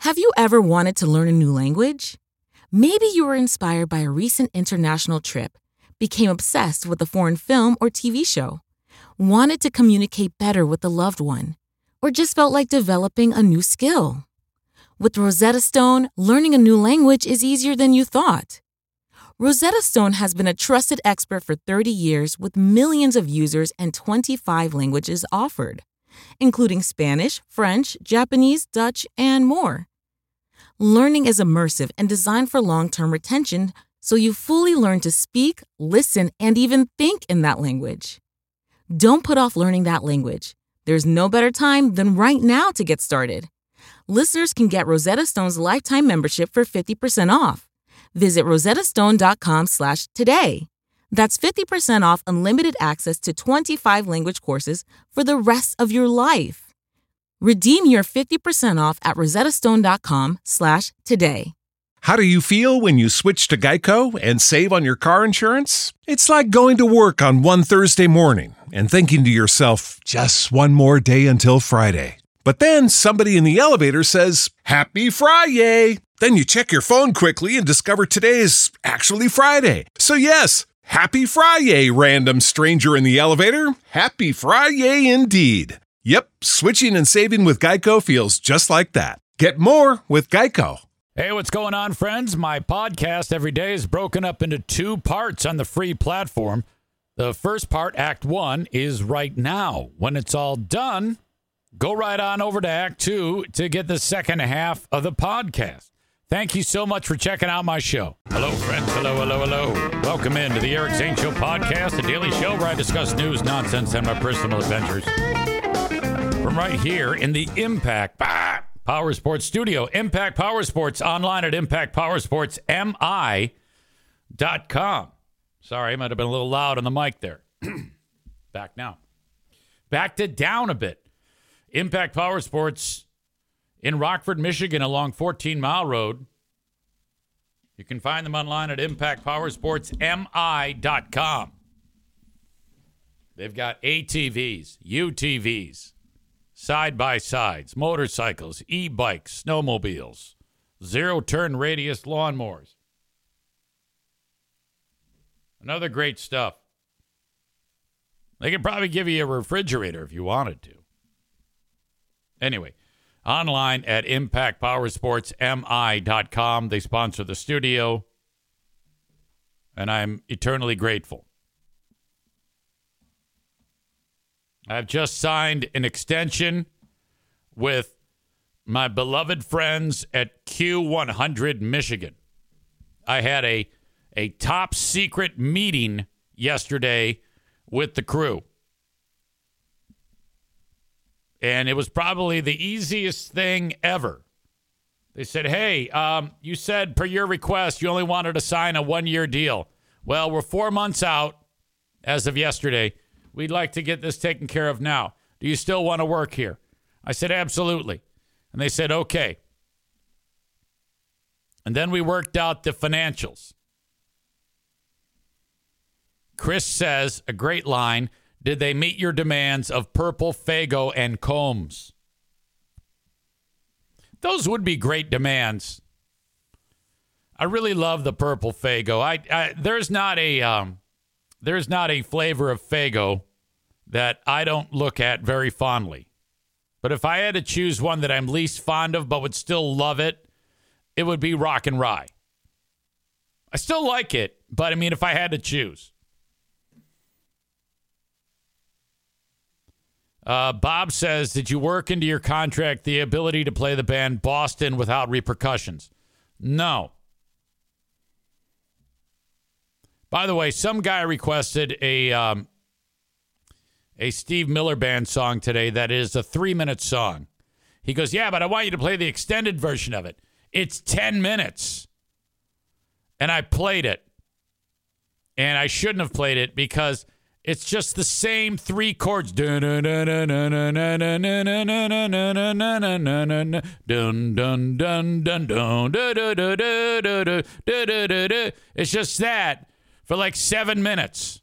Have you ever wanted to learn a new language? Maybe you were inspired by a recent international trip, became obsessed with a foreign film or TV show, wanted to communicate better with a loved one, or just felt like developing a new skill. With Rosetta Stone, learning a new language is easier than you thought. Rosetta Stone has been a trusted expert for 30 years with millions of users and 25 languages offered, including Spanish, French, Japanese, Dutch, and more. Learning is immersive and designed for long-term retention, so you fully learn to speak, listen, and even think in that language. Don't put off learning that language. There's no better time than right now to get started. Listeners can get Rosetta Stone's lifetime membership for 50% off. Visit rosettastone.com/today. That's 50% off unlimited access to 25 language courses for the rest of your life. Redeem your 50% off at rosettastone.com/today. How do you feel when you switch to Geico and save on your car insurance? It's like going to work on one Thursday morning and thinking to yourself, just one more day until Friday. But then somebody in the elevator says, "Happy Friday!" Then you check your phone quickly and discover today is actually Friday. So yes, happy Friday, random stranger in the elevator. Happy Friday indeed. Yep, switching and saving with Geico feels just like that. Get more with Geico. Hey, what's going on, friends? My podcast every day is broken up into 2 parts on the free platform. The first part, Act 1, is right now. When it's all done, go right on over to Act 2 to get the second half of the podcast. Thank you so much for checking out my show. Hello, friends. Hello, hello, hello. Welcome into the Eric Zane Show podcast, a daily show where I discuss news, nonsense, and my personal adventures. From right here in the Impact Power Sports studio. Impact Power Sports, online at impactpowersportsmi.com. Sorry, I might have been a little loud on the mic there. Back now. Backed it down a bit. Impact Power Sports in Rockford, Michigan, along 14 Mile Road. You can find them online at impactpowersportsmi.com. They've got ATVs, UTVs, side-by-sides, motorcycles, e-bikes, snowmobiles, zero-turn radius lawnmowers. Another great stuff. They could probably give you a refrigerator if you wanted to. Anyway, online at impactpowersportsmi.com. They sponsor the studio, and I'm eternally grateful. I've just signed an extension with my beloved friends at Q100 Michigan. I had a top secret meeting yesterday with the crew. And it was probably the easiest thing ever. They said, hey, you said per your request you only wanted to sign a 1-year deal. Well, we're 4 months out as of yesterday. We'd like to get this taken care of now. Do you still want to work here? I said, absolutely. And they said, okay. And then we worked out the financials. Chris says, a great line, did they meet your demands of purple Faygo and combs? Those would be great demands. I really love the purple Faygo. There's not a flavor of Faygo that I don't look at very fondly. But if I had to choose one that I'm least fond of but would still love it, it would be Rock and Rye. I still like it, but I mean, if I had to choose. Bob says, did you work into your contract the ability to play the band Boston without repercussions? No. By the way, some guy requested a Steve Miller Band song today that is a 3-minute song. He goes, yeah, but I want you to play the extended version of it. It's 10 minutes. And I played it. And I shouldn't have played it because it's just the same 3 chords. It's just that for like 7 minutes.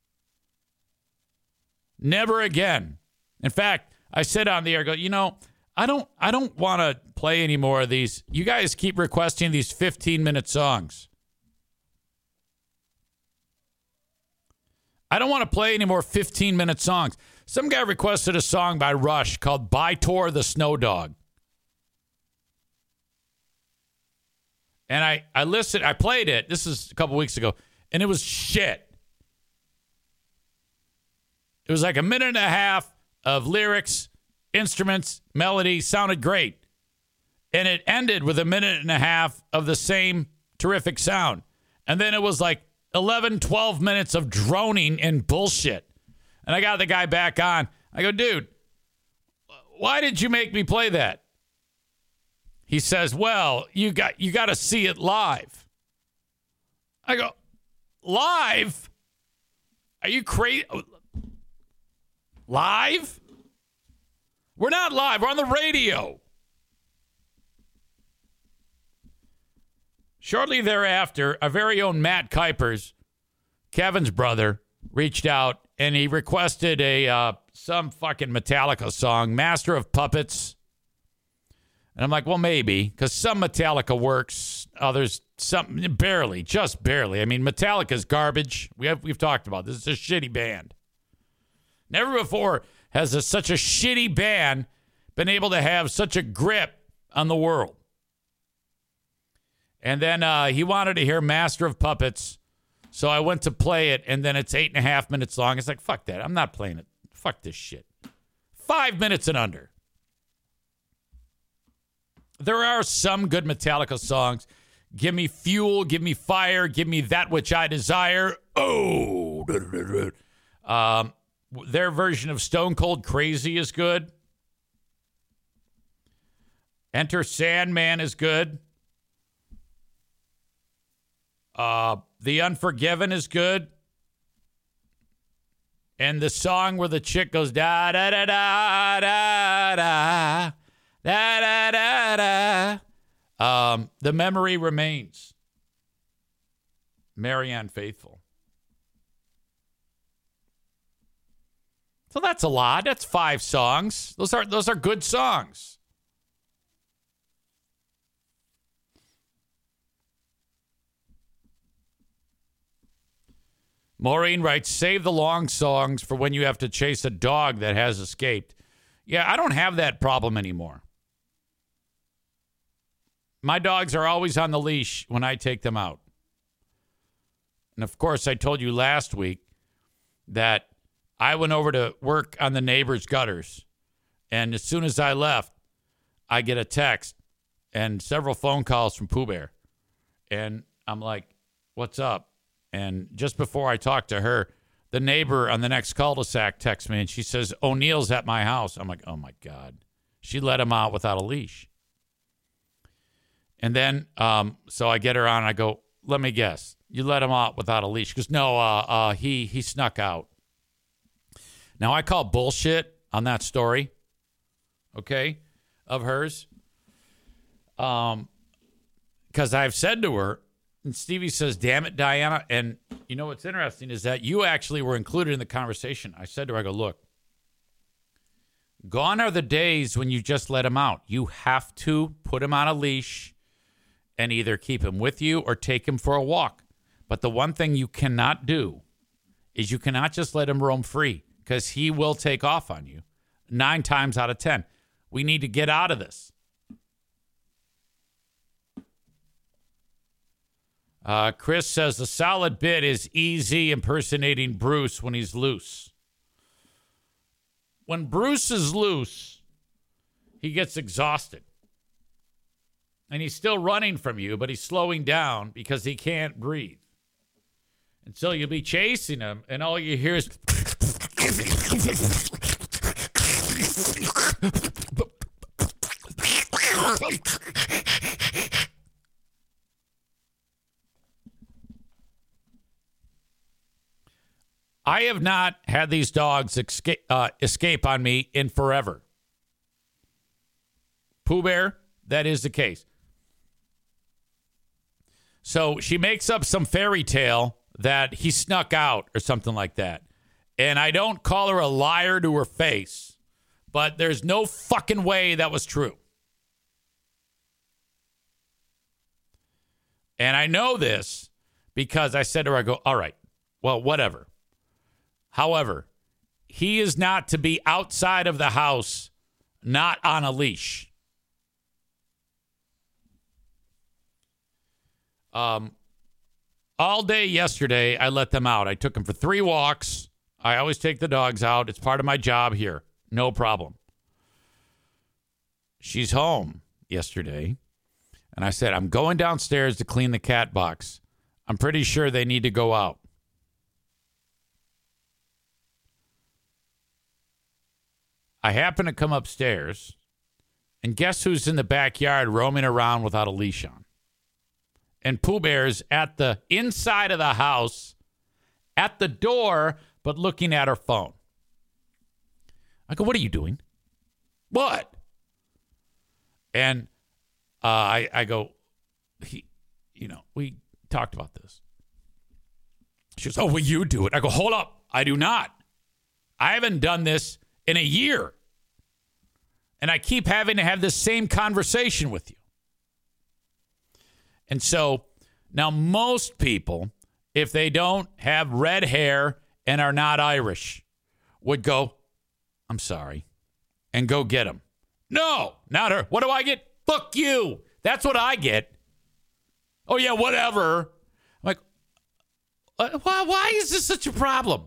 Never again. In fact, I said on the air, I don't want to play any more of these. You guys keep requesting these 15-minute songs. I don't want to play any more 15-minute songs. Some guy requested a song by Rush called By-Tor the Snow Dog. And I listened, I played it. This is a couple weeks ago, and it was shit. It was like a minute and a half of lyrics, instruments, melody, sounded great. And it ended with a minute and a half of the same terrific sound. And then it was like 11, 12 minutes of droning and bullshit. And I got the guy back on. I go, dude, why did you make me play that? He says, well, you got to see it live. I go, live? Are you crazy? Live? We're not live. We're on the radio. Shortly thereafter, our very own Matt Kuipers, Kevin's brother, reached out and he requested some fucking Metallica song, Master of Puppets. And I'm like, well, maybe, because some Metallica works, others some barely, just barely. I mean, Metallica's garbage. We've talked about this. It's a shitty band. Never before has such a shitty band been able to have such a grip on the world. And then he wanted to hear Master of Puppets, so I went to play it, and then it's 8.5 minutes long. It's like, fuck that. I'm not playing it. Fuck this shit. 5 minutes and under. There are some good Metallica songs. Give me fuel, give me fire, give me that which I desire. Oh. Their version of Stone Cold Crazy is good. Enter Sandman is good. The Unforgiven is good. And the song where the chick goes da da da da da da da da da da. The Memory Remains. Marianne Faithfull. So that's a lot. That's 5 songs. Those are good songs. Maureen writes, save the long songs for when you have to chase a dog that has escaped. Yeah, I don't have that problem anymore. My dogs are always on the leash when I take them out. And of course, I told you last week that I went over to work on the neighbor's gutters. And as soon as I left, I get a text and several phone calls from Pooh Bear. And I'm like, what's up? And just before I talk to her, the neighbor on the next cul-de-sac texts me, and she says, O'Neill's at my house. I'm like, oh, my God. She let him out without a leash. And then, so I get her on, and I go, let me guess. You let him out without a leash. She goes, no, he snuck out. Now, I call bullshit on that story, okay, of hers. Because I've said to her, and Stevie says, damn it, Diana. And you know what's interesting is that you actually were included in the conversation. I said to her, I go, look, gone are the days when you just let him out. You have to put him on a leash and either keep him with you or take him for a walk. But the one thing you cannot do is you cannot just let him roam free because he will take off on you 9 times out of 10. We need to get out of this. Chris says the solid bit is easy impersonating Bruce when he's loose. When Bruce is loose, he gets exhausted. And he's still running from you, but he's slowing down because he can't breathe. And so you'll be chasing him, and all you hear is... I have not had these dogs escape on me in forever. Pooh Bear, that is the case. So she makes up some fairy tale that he snuck out or something like that. And I don't call her a liar to her face, But there's no fucking way that was true. And I know this because I said to her, I go, all right, well, whatever. However, he is not to be outside of the house, not on a leash. All day yesterday, I let them out. I took them for 3 walks. I always take the dogs out. It's part of my job here. No problem. She's home yesterday. And I said, I'm going downstairs to clean the cat box. I'm pretty sure they need to go out. I happen to come upstairs, and guess who's in the backyard roaming around without a leash on? And Pooh Bear's at the inside of the house, at the door, but looking at her phone. I go, what are you doing? What? And I go, we talked about this. She goes, oh, well, you do it. I go, hold up. I do not. I haven't done this in a year. And I keep having to have this same conversation with you. And so now most people, if they don't have red hair and are not Irish, would go, I'm sorry, and go get them. No, not her. What do I get? Fuck you. That's what I get. Oh, yeah, whatever. I'm like, why is this such a problem?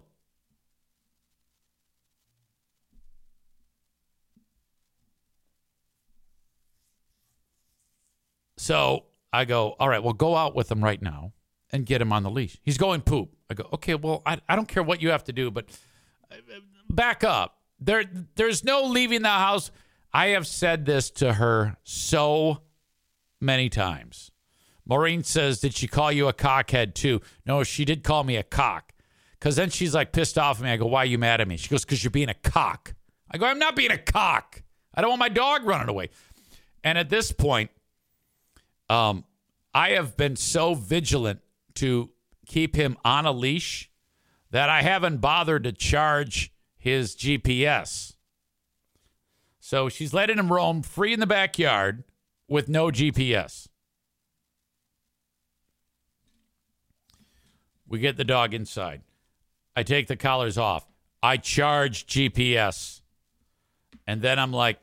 So I go, all right, well, go out with him right now and get him on the leash. He's going poop. I go, okay, well, I don't care what you have to do, but back up. There's no leaving the house. I have said this to her so many times. Maureen says, did she call you a cockhead too? No, she did call me a cock. Because then she's like pissed off at me. I go, why are you mad at me? She goes, because you're being a cock. I go, I'm not being a cock. I don't want my dog running away. And at this point, I have been so vigilant to keep him on a leash that I haven't bothered to charge his GPS. So she's letting him roam free in the backyard with no GPS. We get the dog inside. I take the collars off. I charge GPS. And then I'm like,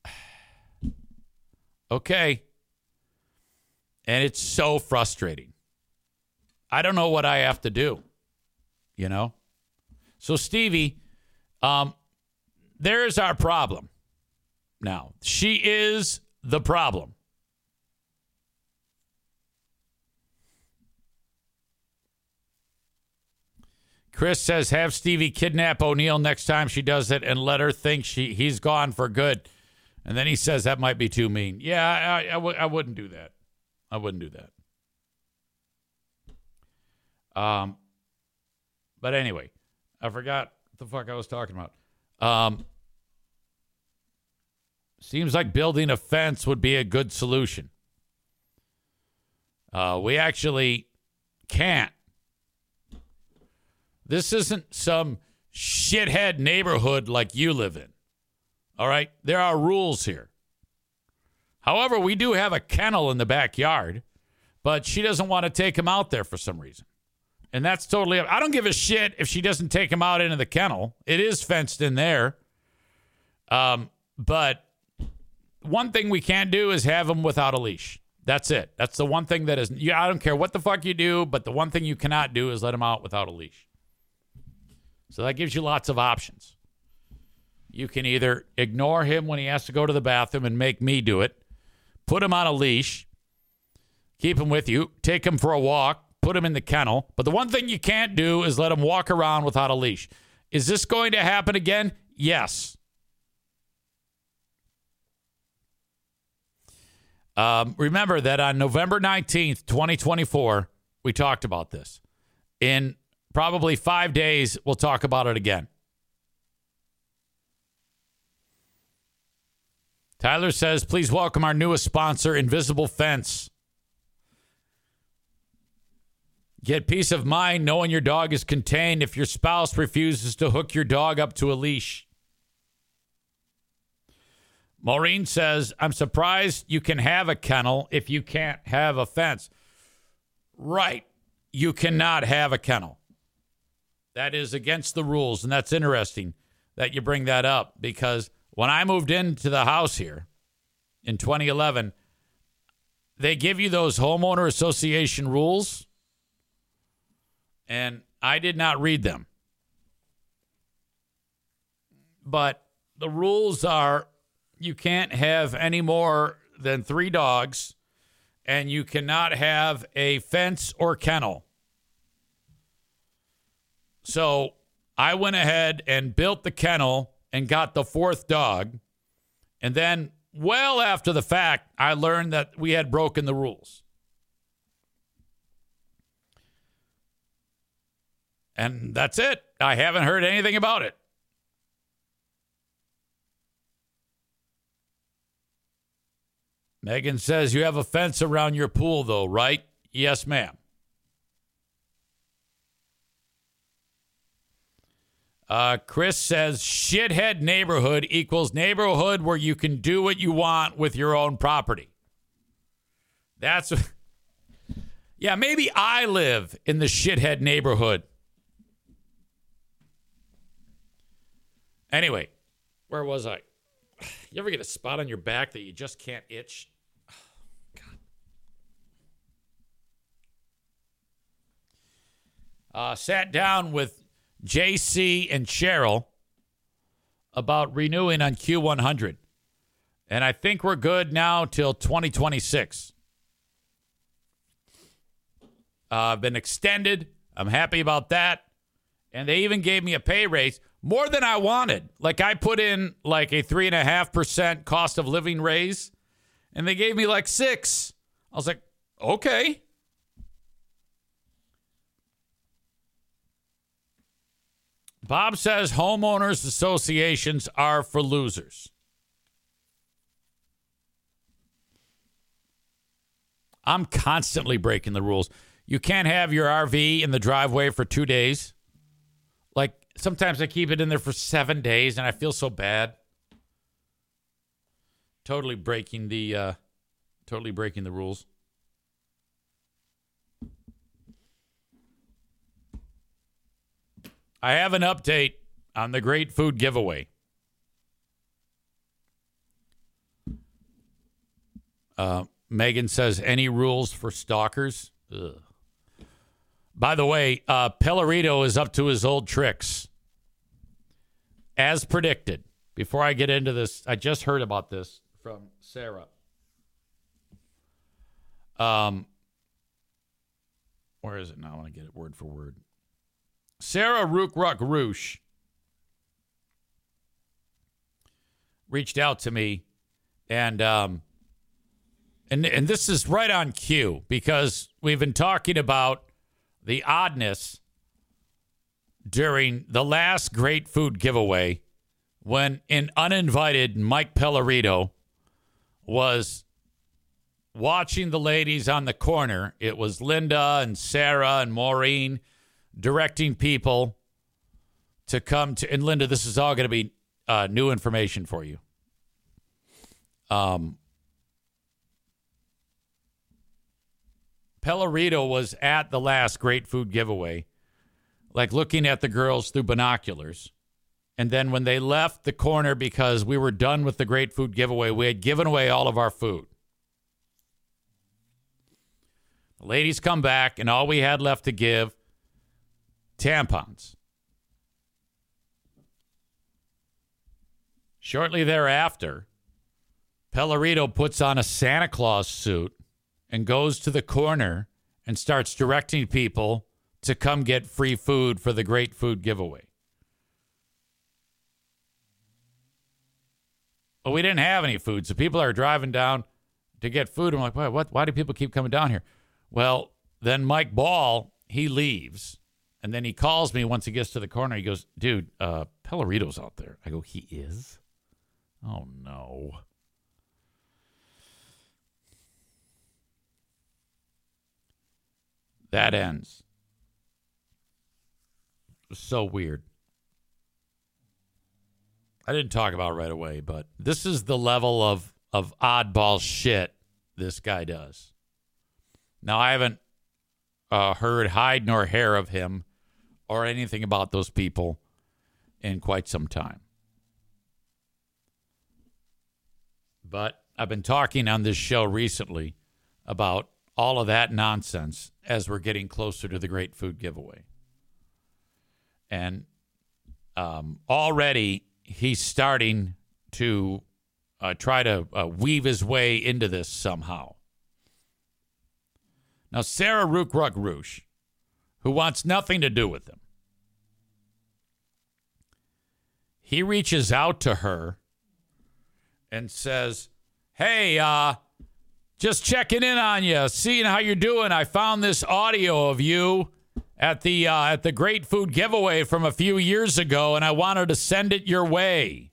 okay. And it's so frustrating. I don't know what I have to do, you know? So, Stevie, there's our problem. Now, she is the problem. Chris says, have Stevie kidnap O'Neill next time she does it and let her think he's gone for good. And then he says that might be too mean. Yeah, I wouldn't do that. I wouldn't do that. But anyway, I forgot what the fuck I was talking about. Seems like building a fence would be a good solution. We actually can't. This isn't some shithead neighborhood like you live in. All right? There are rules here. However, we do have a kennel in the backyard, but she doesn't want to take him out there for some reason. And that's totally... I don't give a shit if she doesn't take him out into the kennel. It is fenced in there. But one thing we can't do is have him without a leash. That's it. That's the one thing that is... I don't care what the fuck you do, but the one thing you cannot do is let him out without a leash. So that gives you lots of options. You can either ignore him when he has to go to the bathroom and make me do it, put him on a leash, keep him with you, take him for a walk, put him in the kennel. But the one thing you can't do is let him walk around without a leash. Is this going to happen again? Yes. Remember that on November 19th, 2024, we talked about this. In probably 5 days, we'll talk about it again. Tyler says, please welcome our newest sponsor, Invisible Fence. Get peace of mind knowing your dog is contained if your spouse refuses to hook your dog up to a leash. Maureen says, I'm surprised you can have a kennel if you can't have a fence. Right. You cannot have a kennel. That is against the rules, and that's interesting that you bring that up, because when I moved into the house here in 2011, they give you those homeowner association rules, and I did not read them. But the rules are you can't have any more than 3 dogs, and you cannot have a fence or kennel. So I went ahead and built the kennel and got the 4th dog. And then, well after the fact, I learned that we had broken the rules. And that's it. I haven't heard anything about it. Megan says you have a fence around your pool, though, right? Yes, ma'am. Chris says shithead neighborhood equals neighborhood where you can do what you want with your own property. That's, yeah, maybe I live in the shithead neighborhood. Anyway, where was I? You ever get a spot on your back that you just can't itch? God. Sat down with JC and Cheryl about renewing on Q100. And I think we're good now till 2026. Been extended. I'm happy about that. And they even gave me a pay raise, more than I wanted. Like, I put in like a 3.5% cost of living raise, and they gave me like 6%. I was like, okay. Bob says homeowners associations are for losers. I'm constantly breaking the rules. You can't have your RV in the driveway for 2 days. Like, sometimes I keep it in there for 7 days, and I feel so bad. Totally breaking the rules. I have an update on the Great Food Giveaway. Megan says, any rules for stalkers? Ugh. By the way, Pellerito is up to his old tricks. As predicted. Before I get into this, I just heard about this from Sarah. Where is it now? I want to get it word for word. Sarah Rook Roosh reached out to me, and this is right on cue, because we've been talking about the oddness during the last Great Food Giveaway when an uninvited Mike Pellerito was watching the ladies on the corner. It was Linda and Sarah and Maureen directing people to come to, and Linda, this is all going to be new information for you. Pellerito was at the last Great Food Giveaway, like looking at the girls through binoculars. And then when they left the corner, because we were done with the Great Food Giveaway, we had given away all of our food. The ladies come back, and all we had left to give, tampons. Shortly thereafter, Pellerito puts on a Santa Claus suit and goes to the corner and starts directing people to come get free food for the Great Food Giveaway. But we didn't have any food, so people are driving down to get food. I'm like, why do people keep coming down here? Well, then Mike Ball, he leaves. And then he calls me once he gets to the corner. He goes, dude, Pellerito's out there. I go, he is? Oh, no. That ends. It was so weird. I didn't talk about right away, but this is the level of oddball shit this guy does. Now, I haven't heard hide nor hair of him or anything about those people in quite some time. But I've been talking on this show recently about all of that nonsense as we're getting closer to the Great Food Giveaway. And already he's starting to try to weave his way into this somehow. Now, Sarah Rook-Ruck-Roosh, who wants nothing to do with him, he reaches out to her and says, hey, just checking in on you, seeing how you're doing. I found this audio of you at the Great Food Giveaway from a few years ago, and I wanted to send it your way.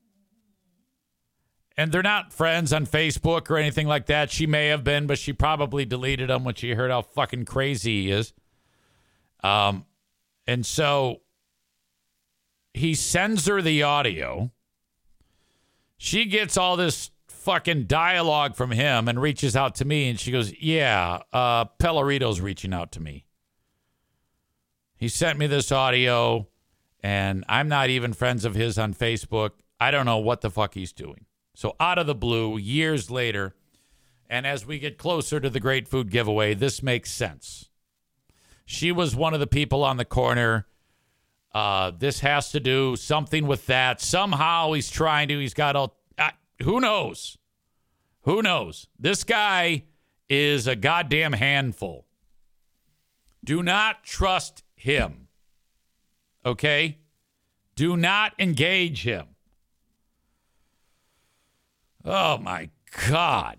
And they're not friends on Facebook or anything like that. She may have been, but she probably deleted him when she heard how fucking crazy he is. And so he sends her the audio. She gets all this fucking dialogue from him and reaches out to me, and she goes, yeah, Pellerito's reaching out to me. He sent me this audio, and I'm not even friends of his on Facebook. I don't know what the fuck he's doing. So out of the blue, years later, and as we get closer to the Great Food Giveaway, this makes sense. She was one of the people on the corner. This has to do something with that. Somehow he's got all, who knows? Who knows? This guy is a goddamn handful. Do not trust him. Okay? Do not engage him. Oh, my God.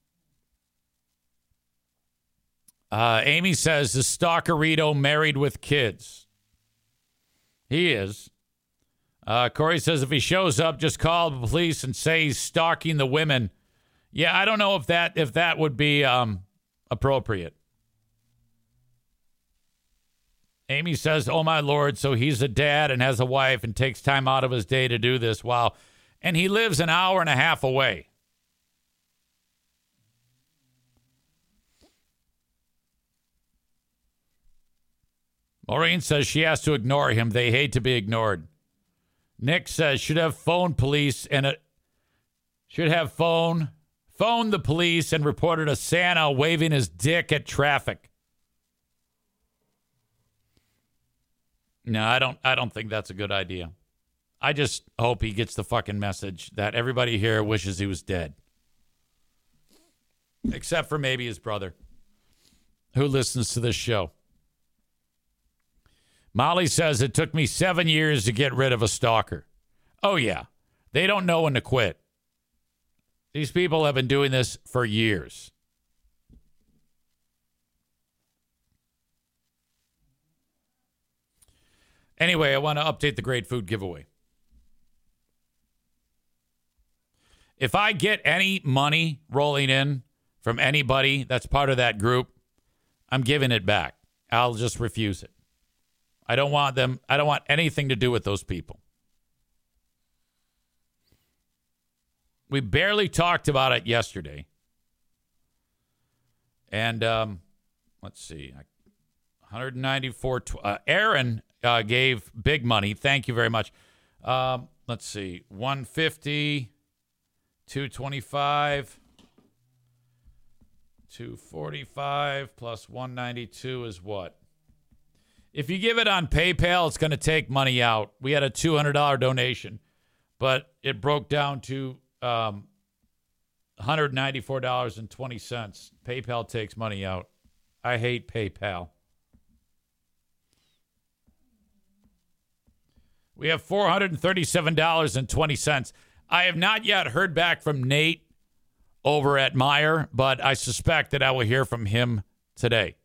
Amy says, is Stalkerito married with kids? He is. Corey says, if he shows up, just call the police and say he's stalking the women. Yeah, I don't know if that would be appropriate. Amy says, oh, my Lord, so he's a dad and has a wife and takes time out of his day to do this. Wow. And he lives an hour and a half away. Maureen says she has to ignore him. They hate to be ignored. Nick says should have phoned police and phoned the police and reported a Santa waving his dick at traffic. No, I don't think that's a good idea. I just hope he gets the fucking message that everybody here wishes he was dead. Except for maybe his brother, who listens to this show. Molly says it took me 7 years to get rid of a stalker. Oh, yeah. They don't know when to quit. These people have been doing this for years. Anyway, I want to update the Great Food Giveaway. If I get any money rolling in from anybody that's part of that group, I'm giving it back. I'll just refuse it. I don't want anything to do with those people. We barely talked about it yesterday. And let's see. 194. Aaron gave big money. Thank you very much. Let's see. 150, 225, 245 plus 192 is what? If you give it on PayPal, it's going to take money out. We had a $200 donation, but it broke down to $194.20. PayPal takes money out. I hate PayPal. We have $437.20. I have not yet heard back from Nate over at Meijer, but I suspect that I will hear from him today.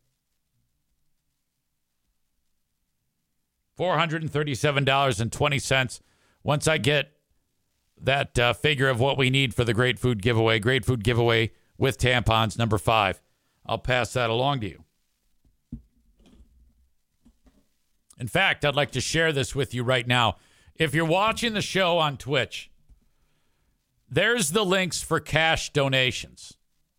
$437.20. Once I get that figure of what we need for the Great Food Giveaway with tampons, number 5, I'll pass that along to you. In fact, I'd like to share this with you right now. If you're watching the show on Twitch, there's the links for cash donations.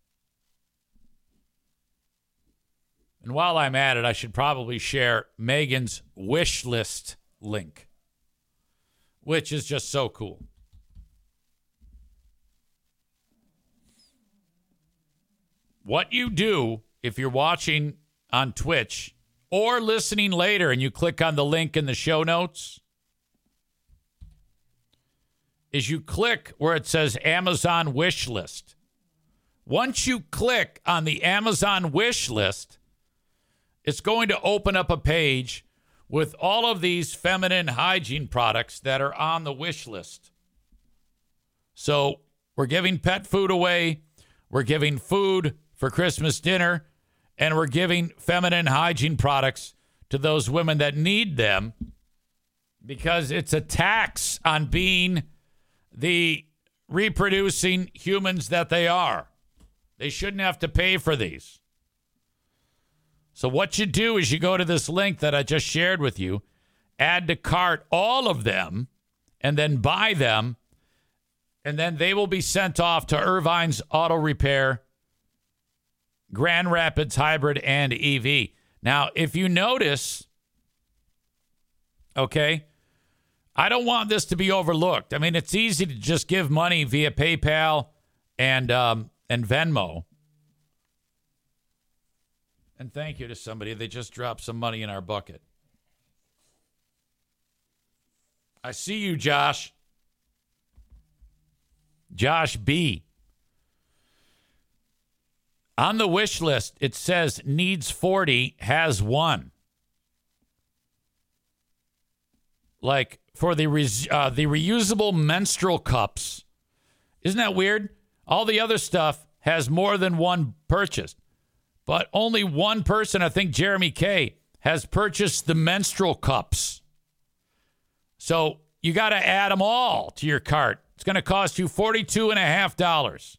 And while I'm at it, I should probably share Megan's wish list link, which is just so cool. What you do if you're watching on Twitch or listening later and you click on the link in the show notes is you click where it says Amazon wish list. Once you click on the Amazon wish list, it's going to open up a page with all of these feminine hygiene products that are on the wish list. So we're giving pet food away. We're giving food for Christmas dinner. And we're giving feminine hygiene products to those women that need them because it's a tax on being the reproducing humans that they are. They shouldn't have to pay for these. So what you do is you go to this link that I just shared with you, add to cart all of them, and then buy them, and then they will be sent off to Irvine's Auto Repair, Grand Rapids Hybrid, and EV. Now, if you notice, okay, I don't want this to be overlooked. I mean, it's easy to just give money via PayPal and Venmo. And thank you to somebody. They just dropped some money in our bucket. I see you, Josh. Josh B. On the wish list, it says needs 40, has 1. Like for the reusable menstrual cups. Isn't that weird? All the other stuff has more than one purchased. But only one person, I think Jeremy K., has purchased the menstrual cups. So you got to add them all to your cart. It's going to cost you $42.50.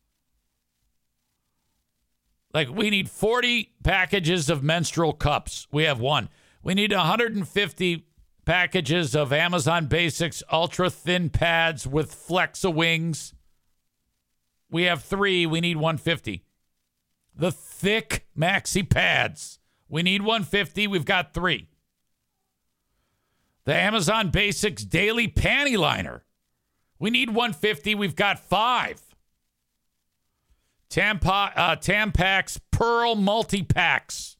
Like, we need 40 packages of menstrual cups. We have 1. We need 150 packages of Amazon Basics ultra thin pads with Flexa wings. We have 3. We need 150. The thick maxi pads. We need 150. We've got 3. The Amazon Basics daily panty liner. We need 150. We've got 5. Tampax Pearl multi-packs.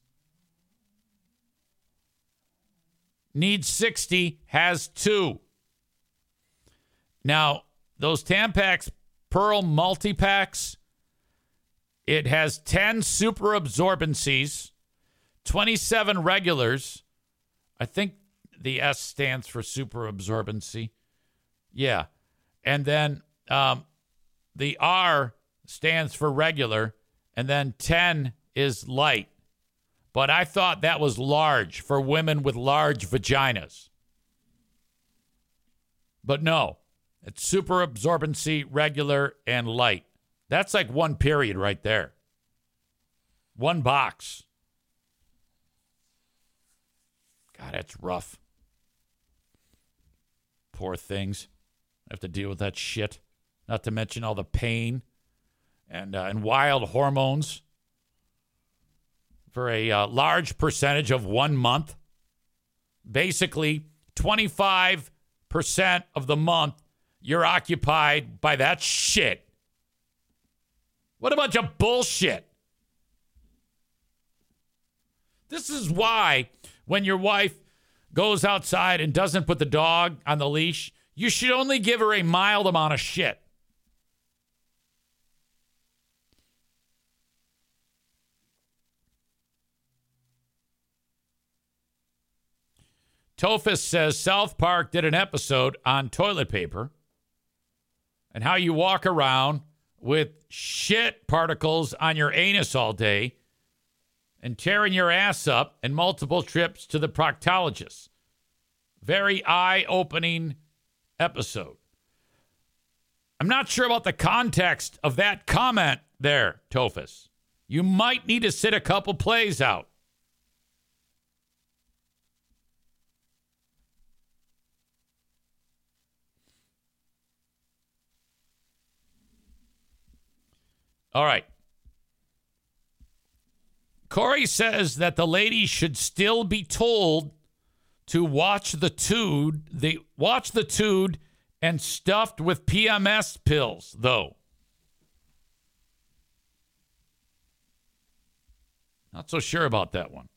Needs 60. Has 2. Now, those Tampax Pearl multi-packs, it has 10 super absorbencies, 27 regulars. I think the S stands for super absorbency. Yeah. And then the R stands for regular. And then 10 is light. But I thought that was large for women with large vaginas. But no, it's super absorbency, regular, and light. That's like one period right there. One box. God, that's rough. Poor things. I have to deal with that shit. Not to mention all the pain and wild hormones for a large percentage of 1 month. Basically, 25% of the month, you're occupied by that shit. What a bunch of bullshit. This is why when your wife goes outside and doesn't put the dog on the leash, you should only give her a mild amount of shit. Tophus says South Park did an episode on toilet paper and how you walk around with shit particles on your anus all day and tearing your ass up and multiple trips to the proctologist. Very eye-opening episode. I'm not sure about the context of that comment there, Tophus. You might need to sit a couple plays out. All right. Corey says that the lady should still be told to watch the Tude and stuffed with PMS pills, though. Not so sure about that one.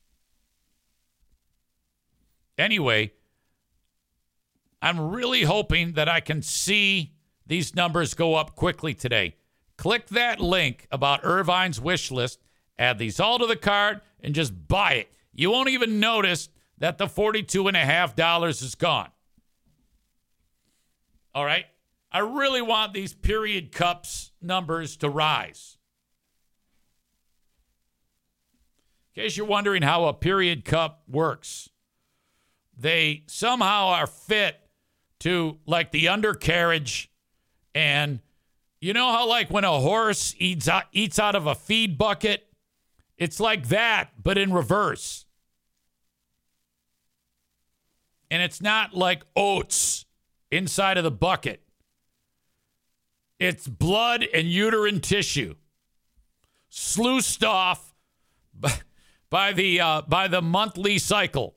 Anyway, I'm really hoping that I can see these numbers go up quickly today. Click that link about Irvine's wish list, add these all to the cart, and just buy it. You won't even notice that the $42.50 is gone. All right? I really want these period cups numbers to rise. In case you're wondering how a period cup works, they somehow are fit to like the undercarriage, and you know how like when a horse eats out of a feed bucket? It's like that, but in reverse. And it's not like oats inside of the bucket. It's blood and uterine tissue sluiced off by the monthly cycle.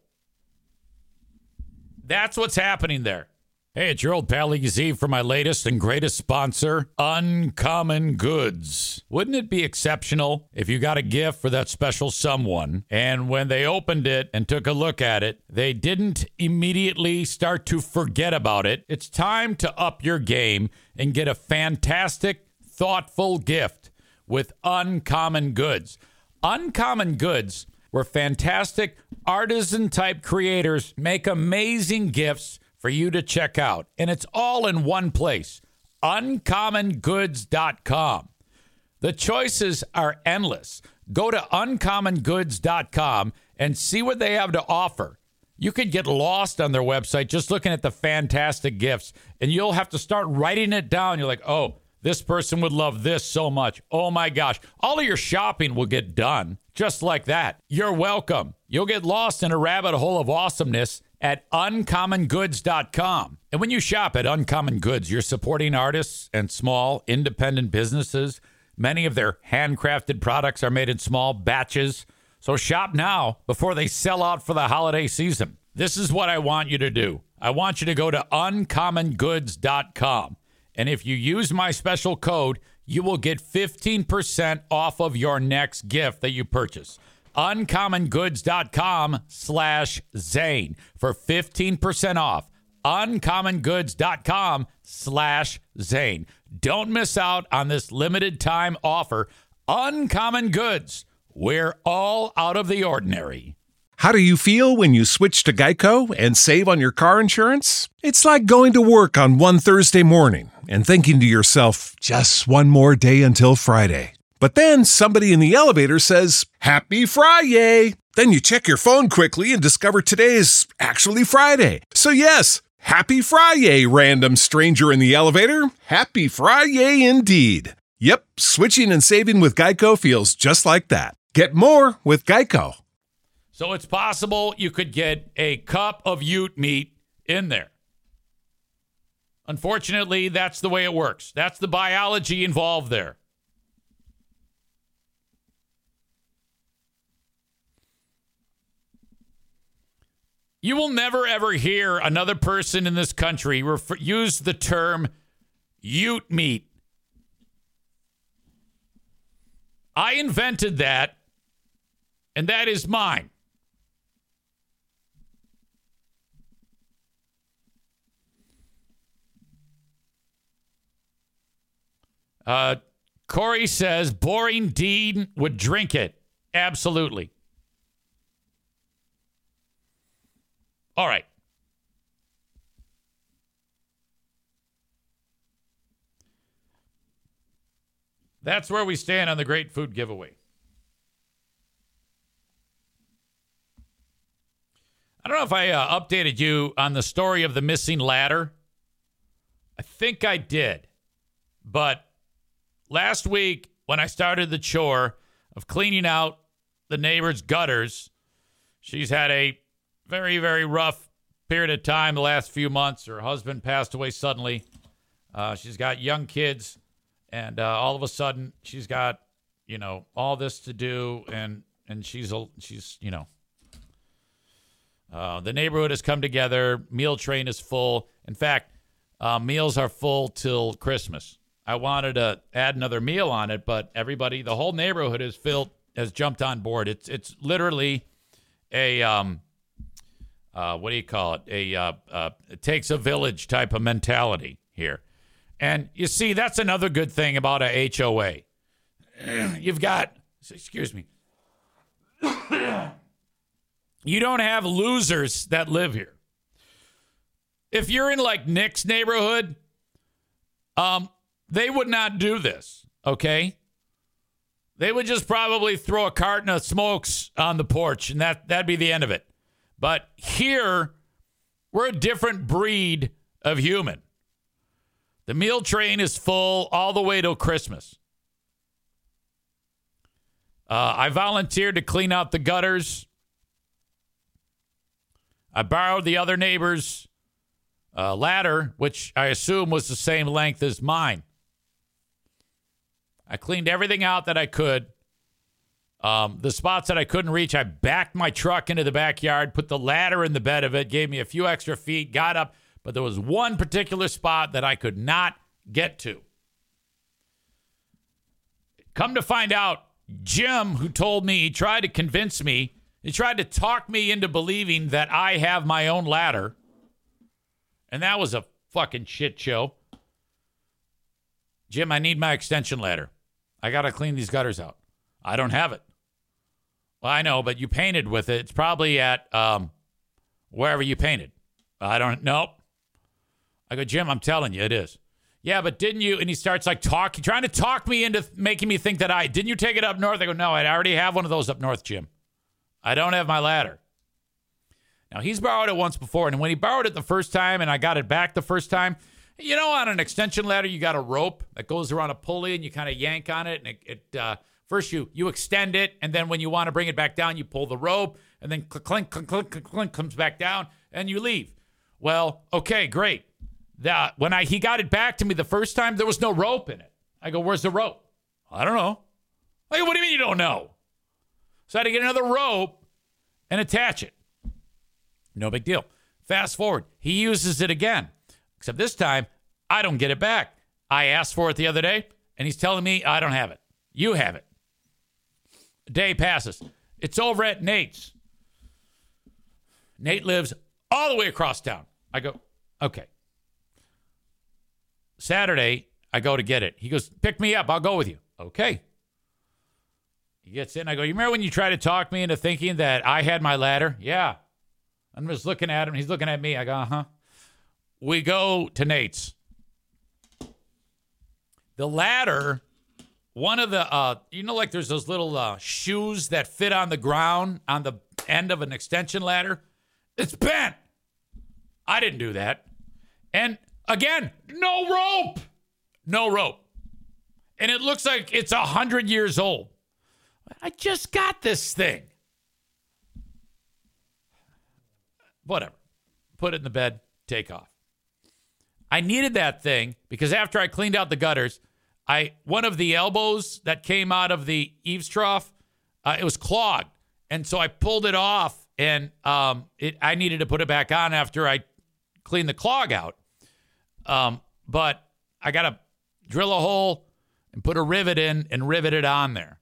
That's what's happening there. Hey, it's your old pal EZ for my latest and greatest sponsor, Uncommon Goods. Wouldn't it be exceptional if you got a gift for that special someone, and when they opened it and took a look at it, they didn't immediately start to forget about it? It's time to up your game and get a fantastic, thoughtful gift with Uncommon Goods. Uncommon Goods, where fantastic artisan-type creators make amazing gifts for you to check out. And it's all in one place, uncommongoods.com. The choices are endless. Go to uncommongoods.com and see what they have to offer. You could get lost on their website just looking at the fantastic gifts, and you'll have to start writing it down. You're like, oh, this person would love this so much. Oh, my gosh. All of your shopping will get done just like that. You're welcome. You'll get lost in a rabbit hole of awesomeness at uncommongoods.com. And when you shop at Uncommon Goods, you're supporting artists and small independent businesses. Many of their handcrafted products are made in small batches. So shop now before they sell out for the holiday season. This is what I want you to do. I want you to go to uncommongoods.com. And if you use my special code, you will get 15% off of your next gift that you purchase. uncommongoods.com/Zane for 15% off. uncommongoods.com/Zane. Don't miss out on this limited time offer. Uncommon Goods. We're all out of the ordinary. How do you feel when you switch to Geico and save on your car insurance? It's like going to work on one Thursday morning and thinking to yourself, just one more day until Friday. But then somebody in the elevator says, Happy Friday! Then you check your phone quickly and discover today is actually Friday. So yes, Happy Friday, random stranger in the elevator. Happy Friday indeed. Yep, switching and saving with Geico feels just like that. Get more with Geico. So it's possible you could get a cup of ute meat in there. Unfortunately, that's the way it works. That's the biology involved there. You will never, ever hear another person in this country use the term ute meat. I invented that, and that is mine. Corey says, boring Dean would drink it. Absolutely. All right. That's where we stand on the great food giveaway. I don't know if I updated you on the story of the missing ladder. I think I did. But last week, when I started the chore of cleaning out the neighbor's gutters, she's had a very, very rough period of time the last few months. Her husband passed away suddenly. She's got young kids. And all of a sudden, she's got, all this to do, and she's the neighborhood has come together. Meal train is full. In fact, meals are full till Christmas. I wanted to add another meal on it, but everybody, the whole neighborhood has jumped on board. It's literally a what do you call it? It takes a village type of mentality here. And you see, that's another good thing about a HOA. You've got, excuse me, you don't have losers that live here. If you're in like Nick's neighborhood, they would not do this, okay? They would just probably throw a carton of smokes on the porch, and that'd be the end of it. But here, we're a different breed of human. The meal train is full all the way till Christmas. I volunteered to clean out the gutters. I borrowed the other neighbor's ladder, which I assume was the same length as mine. I cleaned everything out that I could. The spots that I couldn't reach, I backed my truck into the backyard, put the ladder in the bed of it, gave me a few extra feet, got up. But there was one particular spot that I could not get to. Come to find out, Jim, who told me, he tried to convince me, he tried to talk me into believing that I have my own ladder. And that was a fucking shit show. Jim, I need my extension ladder. I got to clean these gutters out. I don't have it. Well, I know, but you painted with it. It's probably at wherever you painted. I don't know. I go, Jim, I'm telling you, it is. Yeah, but didn't you? And he starts like trying to talk me into making me think that didn't you take it up north? I go, no, I already have one of those up north, Jim. I don't have my ladder. Now, he's borrowed it once before, and when he borrowed it the first time and I got it back the first time, on an extension ladder, you got a rope that goes around a pulley and you kind of yank on it, and it first you extend it, and then when you want to bring it back down, you pull the rope, and then clink, clink, clink, clink, clink, comes back down, and you leave. Well, okay, great. When he got it back to me the first time, there was no rope in it. I go, where's the rope? I don't know. I go, what do you mean you don't know? So I had to get another rope and attach it. No big deal. Fast forward. He uses it again. Except this time, I don't get it back. I asked for it the other day, and he's telling me I don't have it. You have it. A day passes. It's over at Nate's. Nate lives all the way across town. I go, okay. Saturday, I go to get it. He goes, pick me up. I'll go with you. Okay. He gets in. I go, you remember when you tried to talk me into thinking that I had my ladder? Yeah. I'm just looking at him. He's looking at me. I go, uh-huh. We go to Nate's. The ladder, one of the, like there's those little shoes that fit on the ground on the end of an extension ladder. It's bent. I didn't do that. And again, no rope. No rope. And it looks like it's 100 years old. I just got this thing. Whatever. Put it in the bed. Take off. I needed that thing because after I cleaned out the gutters, one of the elbows that came out of the eaves trough, it was clogged. And so I pulled it off, and I needed to put it back on after I cleaned the clog out. But I got to drill a hole and put a rivet in and rivet it on there.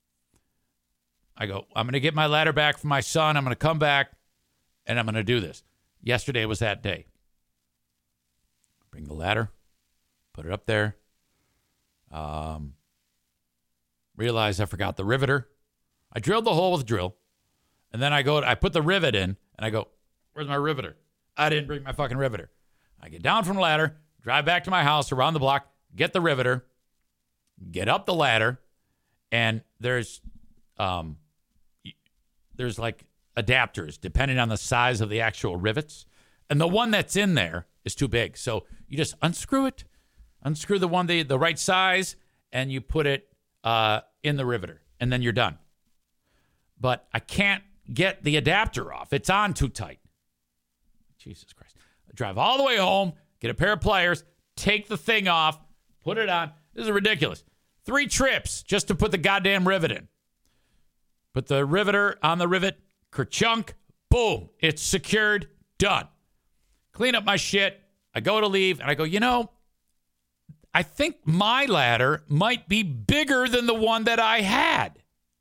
I go, I'm going to get my ladder back from my son. I'm going to come back, and I'm going to do this. Yesterday was that day. Bring the ladder, put it up there. Realize I forgot the riveter. I drilled the hole with a drill, and then I put the rivet in, and I go, where's my riveter? I didn't bring my fucking riveter. I get down from the ladder, drive back to my house around the block, get the riveter, get up the ladder, and there's like adapters depending on the size of the actual rivets. And the one that's in there is too big. So you just unscrew it, unscrew the one, the right size, and you put it in the riveter, and then you're done. But I can't get the adapter off. It's on too tight. Jesus Christ. I drive all the way home, get a pair of pliers, take the thing off, put it on, This is ridiculous. 3 trips just to put the goddamn rivet in. Put the riveter on the rivet, kerchunk, boom, it's secured, done. Clean up my shit. I go to leave, and I go, I think my ladder might be bigger than the one that I had.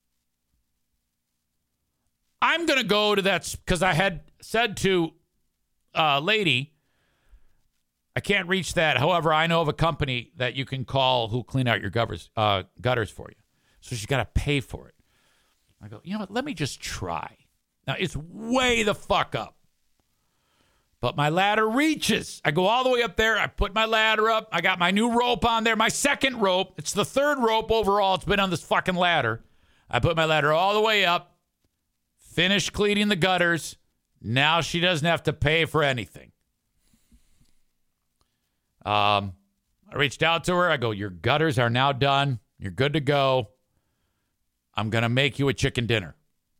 I'm going to go to that, because I had said to a lady, I can't reach that. However, I know of a company that you can call who clean out your gutters for you. So she's got to pay for it. I go, you know what? Let me just try. Now, it's way the fuck up. But my ladder reaches. I go all the way up there. I put my ladder up. I got my new rope on there. My second rope. It's the 3rd rope overall. It's been on this fucking ladder. I put my ladder all the way up. Finished cleaning the gutters. Now she doesn't have to pay for anything. I reached out to her. I go, your gutters are now done. You're good to go. I'm going to make you a chicken dinner.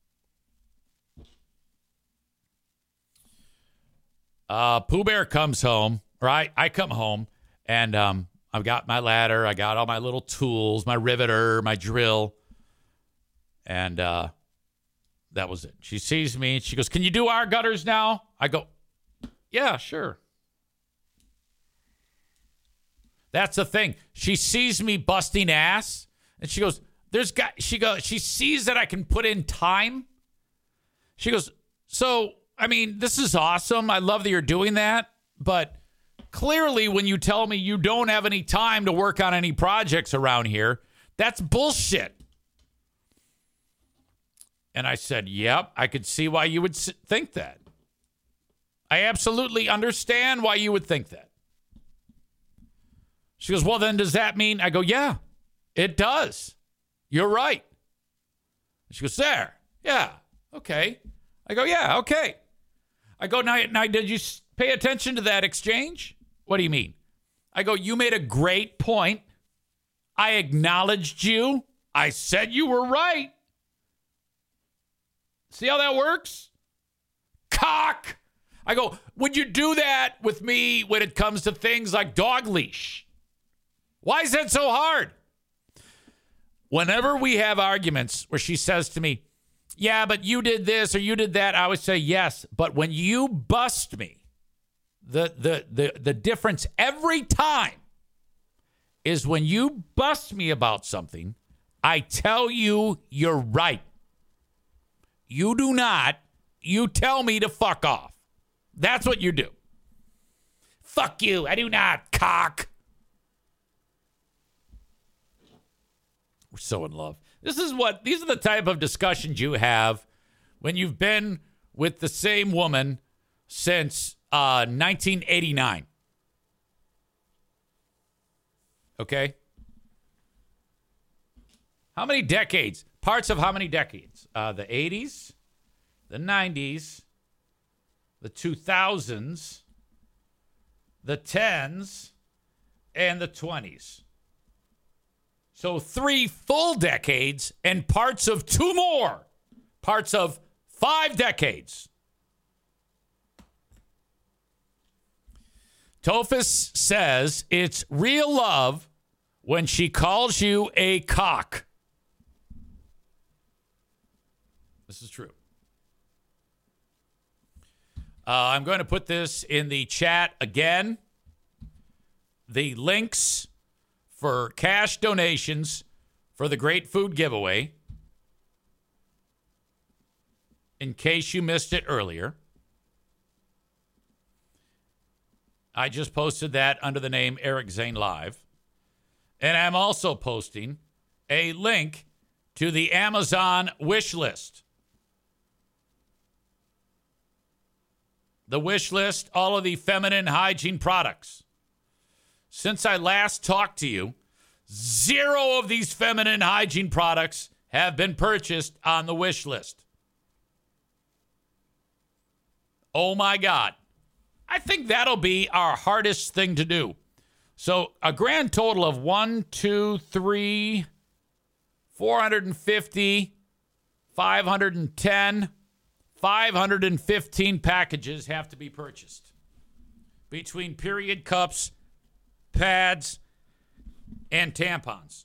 Pooh Bear comes home, right? I come home, and I've got my ladder. I got all my little tools, my riveter, my drill. And that was it. She sees me. She goes, can you do our gutters now? I go, yeah, sure. That's the thing. She sees me busting ass, and she goes, she sees that I can put in time. She goes, so, I mean, this is awesome. I love that you're doing that. But clearly, when you tell me you don't have any time to work on any projects around here, that's bullshit. And I said, yep, I could see why you would think that. I absolutely understand why you would think that. She goes, well, then does that mean? I go, yeah, it does. You're right. She goes, there. Yeah. Okay. I go, yeah, okay. I go, now, did you pay attention to that exchange? What do you mean? I go, you made a great point. I acknowledged you. I said you were right. See how that works? Cock. I go, would you do that with me when it comes to things like dog leash? Why is that so hard? Whenever we have arguments where she says to me, yeah, but you did this or you did that, I always say yes. But when you bust me, the difference every time is when you bust me about something, I tell you you're right. You do not. You tell me to fuck off. That's what you do. Fuck you. I do not, cock. We're so in love. These are the type of discussions you have when you've been with the same woman since 1989. Okay? How many decades? Parts of how many decades? The 80s, the 90s, the 2000s, the 10s, and the 20s. So 3 full decades and parts of 2 more. Parts of 5 decades. Tophus says it's real love when she calls you a cock. This is true. I'm going to put this in the chat again. The links for cash donations for the Great Food Giveaway, in case you missed it earlier. I just posted that under the name Eric Zane Live. And I'm also posting a link to the Amazon wish list. The wish list, all of the feminine hygiene products. Since I last talked to you, 0 of these feminine hygiene products have been purchased on the wish list. Oh my God. I think that'll be our hardest thing to do. So a grand total of 450, 510, 515 packages have to be purchased between period cups, pads, and tampons.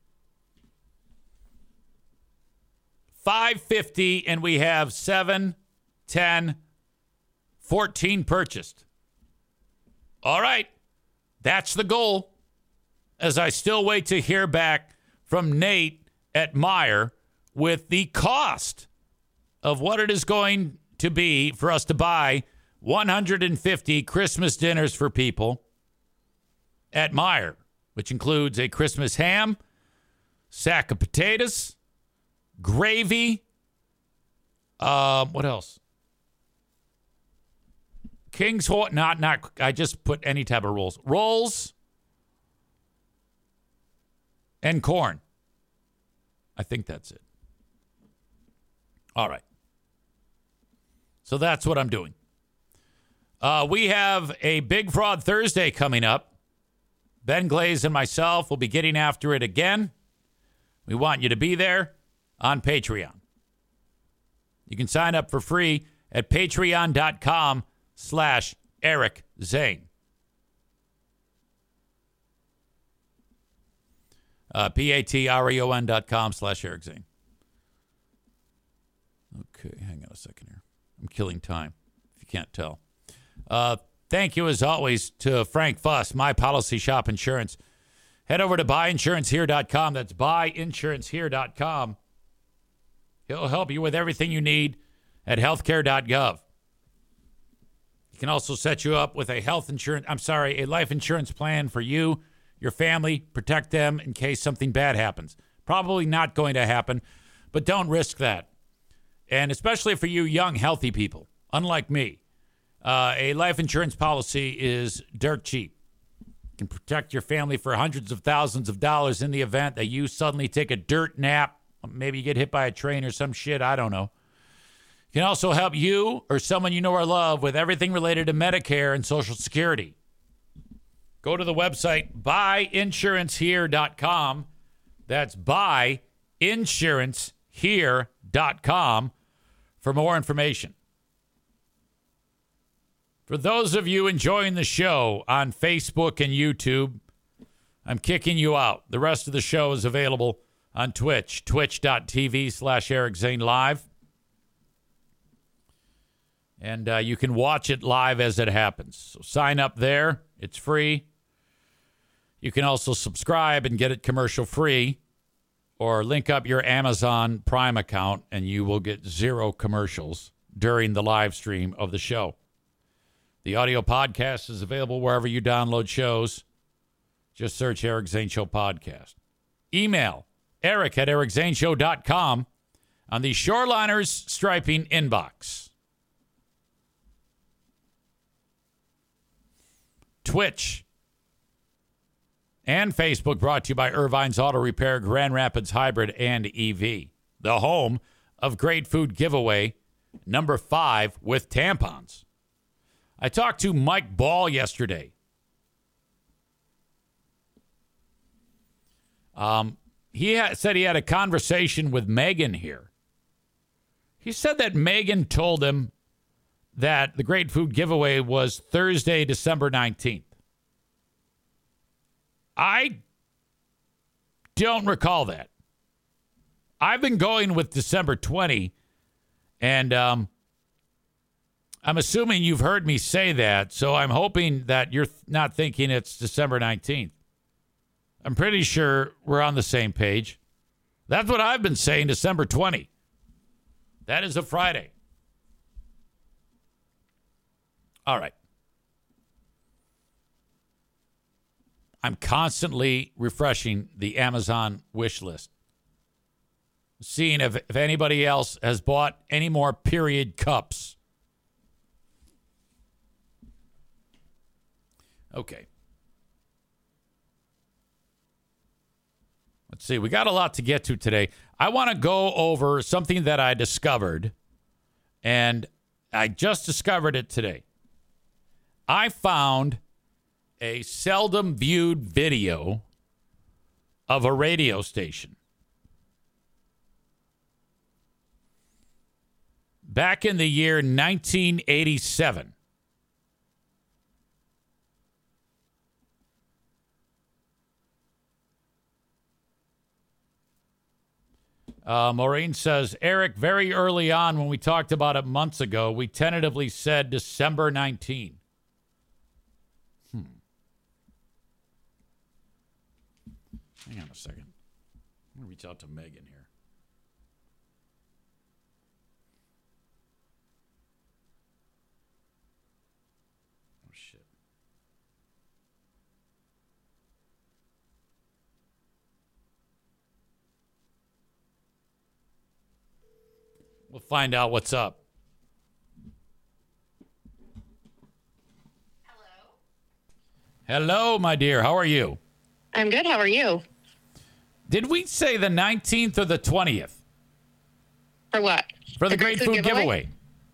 $5.50, and we have 7, 10, 14 purchased. All right. That's the goal. As I still wait to hear back from Nate at Meijer with the cost of what it is going to be for us to buy 150 Christmas dinners for people at Meijer, which includes a Christmas ham, sack of potatoes, gravy. What else? King's Hawaiian. Not. I just put any type of rolls. Rolls and corn. I think that's it. All right. So that's what I'm doing. We have a Big Fraud Thursday coming up. Ben Glaze and myself will be getting after it again. We want you to be there on Patreon. You can sign up for free at patreon.com/Eric Zane. patreon.com/Eric Zane. Okay, hang on a second here. I'm killing time, if you can't tell. Thank you, as always, to Frank Fuss, My Policy Shop Insurance. Head over to buyinsurancehere.com. That's buyinsurancehere.com. He'll help you with everything you need at healthcare.gov. He can also set you up with a life insurance plan for you, your family, protect them in case something bad happens. Probably not going to happen, but don't risk that. And especially for you young, healthy people, unlike me, a life insurance policy is dirt cheap. You can protect your family for hundreds of thousands of dollars in the event that you suddenly take a dirt nap. Maybe you get hit by a train or some shit. I don't know. It can also help you or someone you know or love with everything related to Medicare and Social Security. Go to the website buyinsurancehere.com. That's buyinsurancehere.com for more information. For those of you enjoying the show on Facebook and YouTube, I'm kicking you out. The rest of the show is available on Twitch, twitch.tv/Eric Zane Live. And you can watch it live as it happens. So sign up there. It's free. You can also subscribe and get it commercial free, or link up your Amazon Prime account and you will get 0 commercials during the live stream of the show. The audio podcast is available wherever you download shows. Just search Eric Zane Show Podcast. Email eric@ericzaneshow.com on the Shoreliners Striping inbox. Twitch and Facebook brought to you by Irvine's Auto Repair, Grand Rapids Hybrid and EV. The home of Great Food Giveaway, number 5 with tampons. I talked to Mike Ball yesterday. He said he had a conversation with Megan here. He said that Megan told him that the Great Food Giveaway was Thursday, December 19th. I don't recall that. I've been going with December 20, and I'm assuming you've heard me say that, so I'm hoping that you're not thinking it's December 19th. I'm pretty sure we're on the same page. That's what I've been saying, December 20. That is a Friday. All right. I'm constantly refreshing the Amazon wish list, seeing if anybody else has bought any more period cups. Okay. Let's see. We got a lot to get to today. I want to go over something that I discovered, and I just discovered it today. I found a seldom viewed video of a radio station. Back in the year 1987. Maureen says, Eric, very early on when we talked about it months ago, we tentatively said December 19. Hang on a second. I'm going to reach out to Megan here. Oh, shit. We'll find out what's up. Hello, my dear. How are you? I'm good. How are you? Did we say the 19th or the 20th? For what? For the Great Food Giveaway.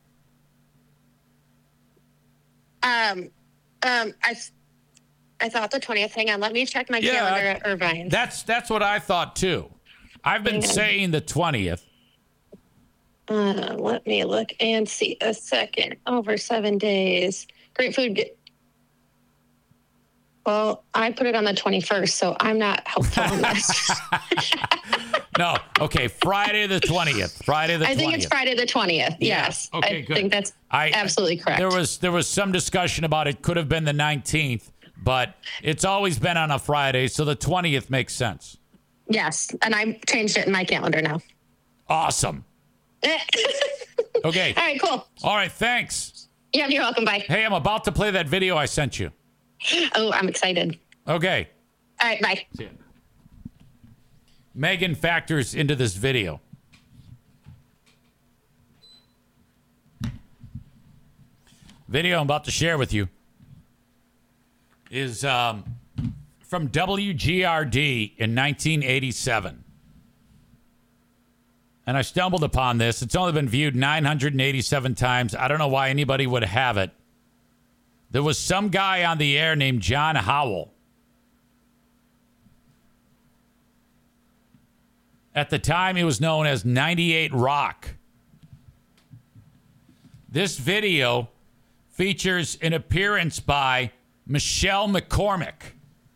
I thought the 20th. Hang on. Let me check my calendar at Irvine. That's what I thought, too. I've been saying the 20th. Let me look and see a second. Over 7 days. Great Food. Well, I put it on the 21st, so I'm not helpful on this. No. Okay. Friday the 20th. Friday the 20th. I think it's Friday the 20th. Yes. Okay, good. I think that's absolutely correct. There was some discussion about it could have been the 19th, but it's always been on a Friday, so the 20th makes sense. Yes, and I changed it in my calendar now. Awesome. Okay. All right, cool. All right, thanks. Yeah, you're welcome. Bye. Hey, I'm about to play that video I sent you. Oh, I'm excited. Okay. All right, bye. See ya. Megan factors into this video. Video I'm about to share with you is from WGRD in 1987. And I stumbled upon this. It's only been viewed 987 times. I don't know why anybody would have it. There was some guy on the air named John Howell. At the time, he was known as 98 Rock. This video features an appearance by Michelle McCormick.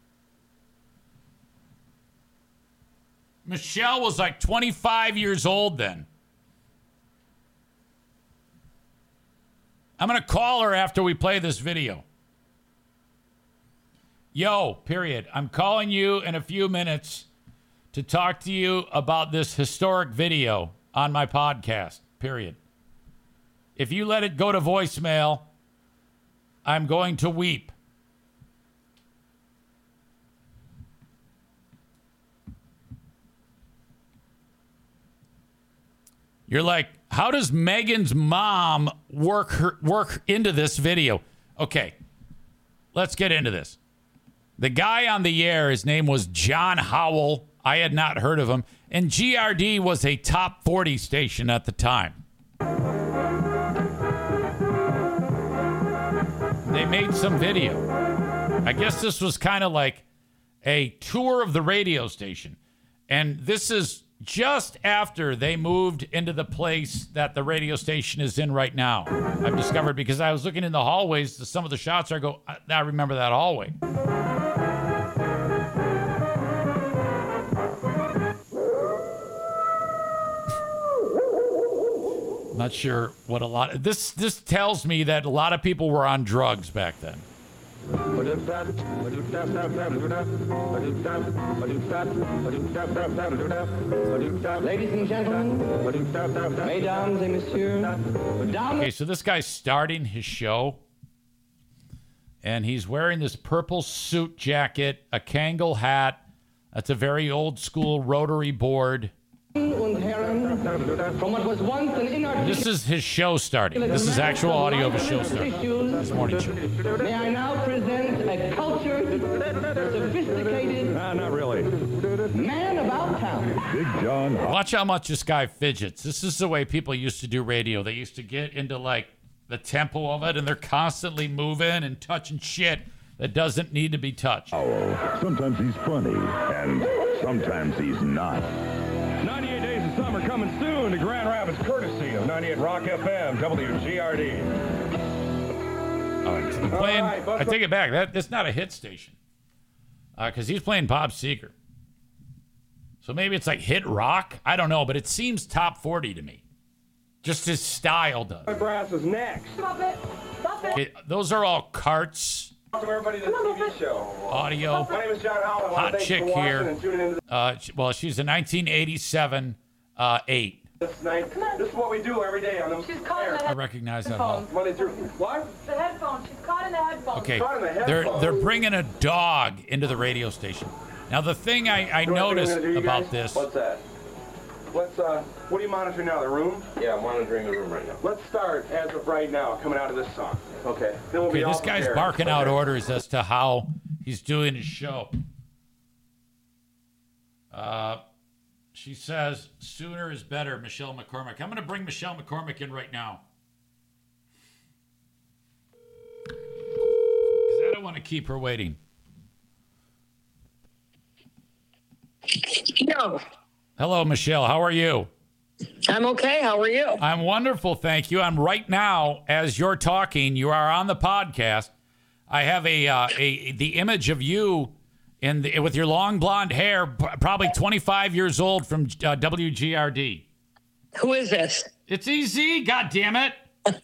Michelle was like 25 years old then. I'm going to call her after we play this video. Yo, period. I'm calling you in a few minutes to talk to you about this historic video on my podcast, period. If you let it go to voicemail, I'm going to weep. You're like, how does Megan's mom work into this video? Okay, let's get into this. The guy on the air, his name was John Howell. I had not heard of him. And GRD was a top 40 station at the time. They made some video. I guess this was kind of like a tour of the radio station. And this is just after they moved into the place that the radio station is in right now. I've discovered because I was looking in the hallways to some of the shots. I go, I remember that hallway. Not sure what a lot. This tells me that a lot of people were on drugs back then. Ladies and gentlemen, mesdames et messieurs, Okay, so this guy's starting his show, and he's wearing this purple suit jacket, a Kangol hat. That's a very old school rotary board. und Herren, from what was once an inarticulate... This is his show starting. This is actual audio of his show starting. This morning show. May I now present a cultured, sophisticated... Not really. ...man about town. Big John. Watch how much this guy fidgets. This is the way people used to do radio. They used to get into, like, the tempo of it, and they're constantly moving and touching shit that doesn't need to be touched. Sometimes he's funny, and sometimes he's not. 98 Days of Summer coming soon to Grand Rapids, courtesy of 98 Rock FM, WGRD. I take it back. That's not a hit station. Because he's playing Bob Seger. So maybe it's like hit rock. I don't know, but it seems top 40 to me. Just his style does. Brass is next. Stop it. Okay, those are all carts. Welcome everybody to the TV show. Audio. My name is John Howell. I wanna Hot thank you chick for watching here. and tuning into Well, she's a 1987 8. this night. This is what we do every day on the She's caught in air. the I recognize that all. Monday through what? The headphones. She's caught in the headphones. Okay, Caught in the they're headphones. bringing a dog into the radio station. Now the thing I You know what noticed we're gonna do, you about guys? this. What's that? Let's what are you monitoring now? The room? Yeah, I'm monitoring the room right now. Let's start as of right now, coming out of this song. Okay. Then we'll Okay, be this all guy's prepared. barking out Okay. orders as to how he's doing his show. She says sooner is better, Michelle McCormick. I'm going to bring Michelle McCormick in right now. Because I don't want to keep her waiting. No, Hello, Michelle. How are you? I'm okay. How are you? I'm wonderful, thank you. I'm right now, as you're talking, you are on the podcast. I have the image of you with your long blonde hair, probably 25 years old, from WGRD. Who is this? It's easy, God damn it!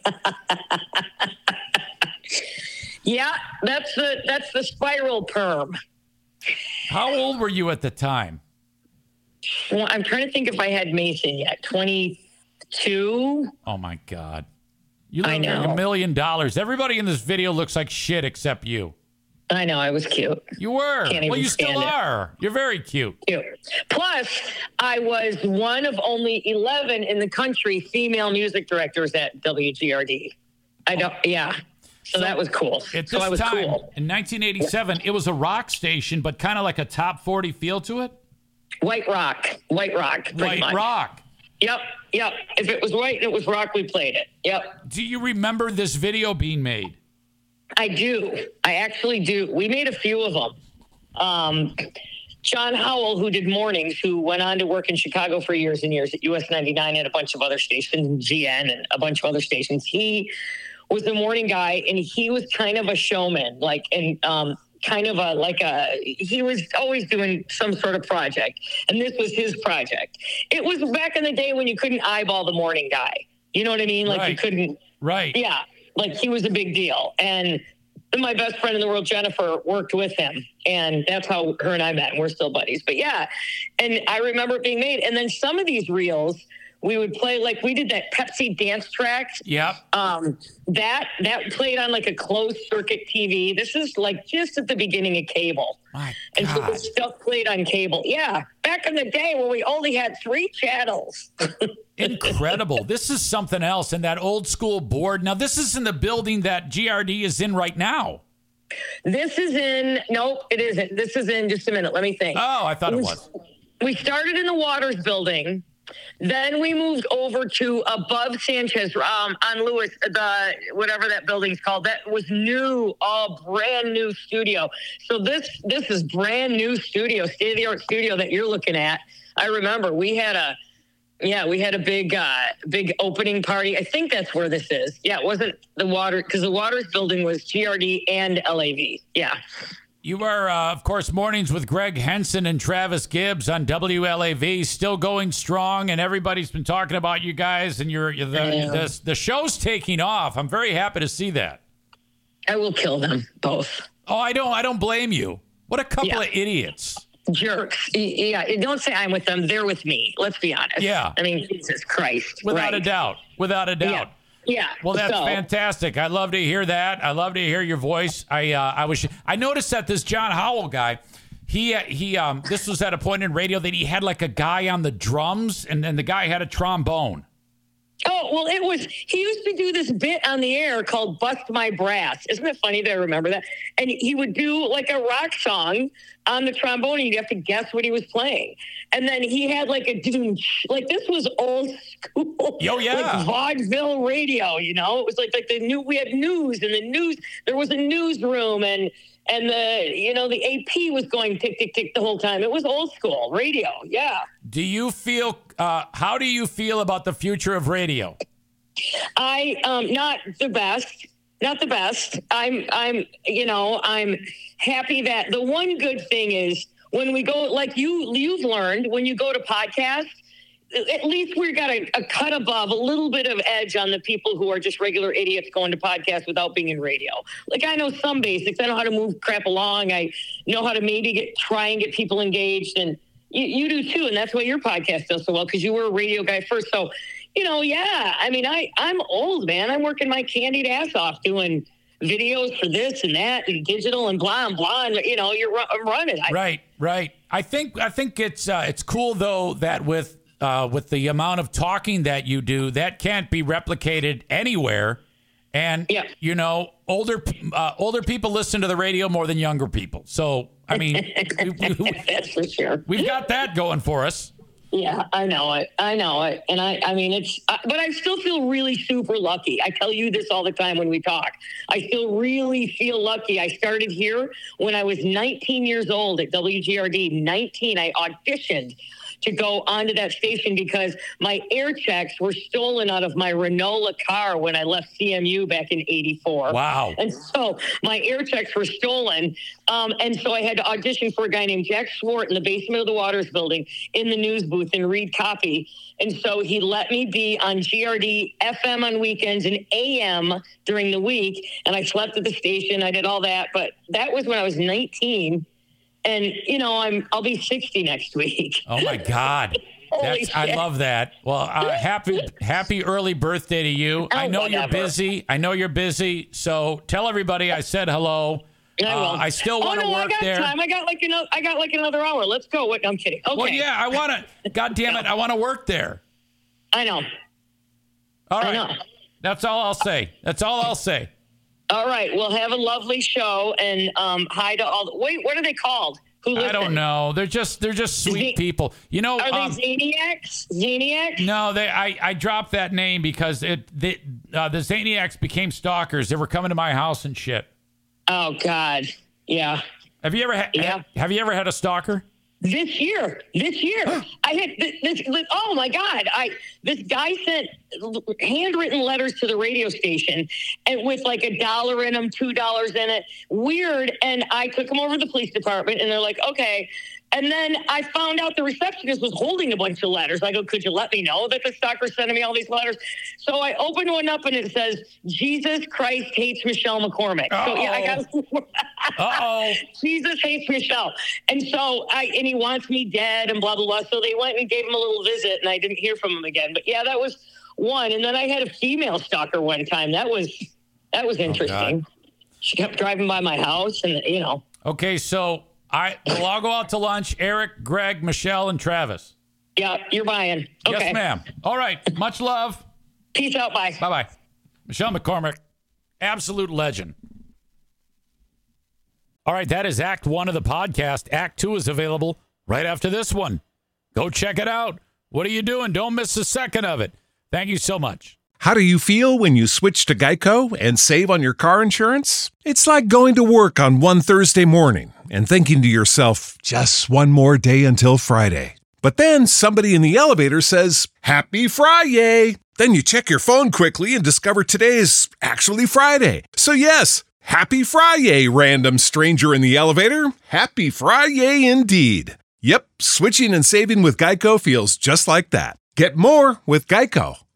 Yeah, that's the spiral perm. How old were you at the time? Well, I'm trying to think if I had Mason yet. 22. Oh my God! You I look like know. $1 million. Everybody in this video looks like shit except you. I know. I was cute. You were. Can't Well, even you still stand it. are. You're very cute. Cute. Plus, I was one of only 11 in the country female music directors at WGRD. I don't. Yeah. So that was cool. At So I this was time, cool. in 1987, it was a rock station, but kind of like a top 40 feel to it. White rock. Pretty White much. rock. Yep. If it was white and it was rock, we played it. Yep. Do you remember this video being made? I do. I actually do. We made a few of them. John Howell, who did mornings, who went on to work in Chicago for years and years at US 99 and a bunch of other stations, GN and a bunch of other stations. He was the morning guy, and he was kind of a showman, he was always doing some sort of project. And this was his project. It was back in the day when you couldn't eyeball the morning guy. You know what I mean? Like you couldn't. Right. Yeah. Like he was a big deal. And my best friend in the world, Jennifer, worked with him. And that's how her and I met. And we're still buddies. But yeah. And I remember it being made. And then some of these reels, we would play, like we did that Pepsi dance track. Yep. That played on like a closed circuit TV. This is like just at the beginning of cable. My And so God. the stuff played on cable. Yeah. Back in the day when we only had 3 channels. Incredible. This is something else. And that old school board. Now, this is in the building that GRD is in right now. Nope, it isn't. This is in, just a minute. Let me think. Oh, I thought it was. We started in the Waters building. Then we moved over to above Sanchez on Lewis, whatever that building's called. That was new, brand new studio. So this is brand new studio, state of the art studio that you're looking at. I remember we had a big opening party. I think that's where this is. Yeah, it wasn't the Water, because the Waters building was GRD and LAV. Yeah. You are, of course, Mornings with Greg Henson and Travis Gibbs on WLAV, still going strong, and everybody's been talking about you guys, and the show's taking off. I'm very happy to see that. I will kill them both. Oh, I don't blame you. What a couple of idiots. Jerks. Yeah, don't say I'm with them. They're with me. Let's be honest. Yeah. I mean, Jesus Christ. Without a doubt. Yeah. Well, that's fantastic. I love to hear that. I love to hear your voice. I noticed that this John Howell guy, he this was at a point in radio that he had like a guy on the drums, and then the guy had a trombone. Oh, well, he used to do this bit on the air called Bust My Brass. Isn't it funny that I remember that? And he would do like a rock song on the trombone, and you'd have to guess what he was playing. And then he had like a like this was old school. Oh, yeah. Like vaudeville radio, you know? It was like we had news, and there was a newsroom, and the AP was going tick, tick, tick the whole time. It was old school radio. Yeah. How do you feel about the future of radio? Not the best. I'm happy that the one good thing is when we go, like you've learned, when you go to podcasts, at least we've got a cut above, a little bit of edge on the people who are just regular idiots going to podcasts without being in radio. Like, I know some basics. I know how to move crap along. I know how to maybe try and get people engaged. And you do too. And that's why your podcast does so well, because you were a radio guy first. So, yeah, I mean, I'm old, man. I'm working my candied ass off doing videos for this and that and digital and blah and blah. And, I'm running. Right. I think it's cool, though, that with the amount of talking that you do, that can't be replicated anywhere. And, older people listen to the radio more than younger people. So, I mean, that's for sure. We've got that going for us. Yeah, I know it. And I mean, but I still feel really super lucky. I tell you this all the time when we talk. I still really feel lucky. I started here when I was 19 years old at WGRD. 19, I auditioned to go onto that station because my air checks were stolen out of my Renault car when I left CMU back in 84. Wow. And so my air checks were stolen. And so I had to audition for a guy named Jack Swart in the basement of the Waters building in the news booth and read copy. And so he let me be on GRD FM on weekends and AM during the week. And I slept at the station. I did all that. But that was when I was 19. And, I'll be 60 next week. Oh, my God. I love that. Well, happy early birthday to you. I know you're busy. So tell everybody I said hello. I still want to work there. Time. I got like another hour. Let's go. What? I'm kidding. Okay. Well, yeah, I want to. God damn it. I want to work there. I know. All right. I know. That's all I'll say. All right. Well, have a lovely show, and hi to all. Wait, what are they called? Who listen? I don't know. They're just sweet people. Are they Zaniacs? Zaniacs? No, I dropped that name because the Zaniacs became stalkers. They were coming to my house and shit. Oh God, yeah. Have you ever had a stalker? This year, I had this. Oh my God! This guy sent handwritten letters to the radio station, and with like $1 in them, $2 in it. Weird. And I took them over to the police department, and they're like, okay. And then I found out the receptionist was holding a bunch of letters. I go, could you let me know that the stalker's sending me all these letters? So I opened one up and it says, Jesus Christ hates Michelle McCormick. Uh-oh. So yeah, I got Jesus hates Michelle. And so and he wants me dead and blah, blah, blah. So they went and gave him a little visit and I didn't hear from him again. But yeah, that was one. And then I had a female stalker one time. That was interesting. She kept driving by my house and, Okay, so we'll all go out to lunch. Eric, Greg, Michelle, and Travis. Yeah, you're buying. Okay. Yes, ma'am. All right. Much love. Peace out. Bye. Bye-bye. Michelle McCormick, absolute legend. All right, that is Act 1 of the podcast. Act 2 is available right after this one. Go check it out. What are you doing? Don't miss a second of it. Thank you so much. How do you feel when you switch to Geico and save on your car insurance? It's like going to work on one Thursday morning and thinking to yourself, just one more day until Friday. But then somebody in the elevator says, Happy Friday! Then you check your phone quickly and discover today is actually Friday. So yes, Happy Friday, random stranger in the elevator. Happy Friday indeed. Yep, switching and saving with Geico feels just like that. Get more with Geico.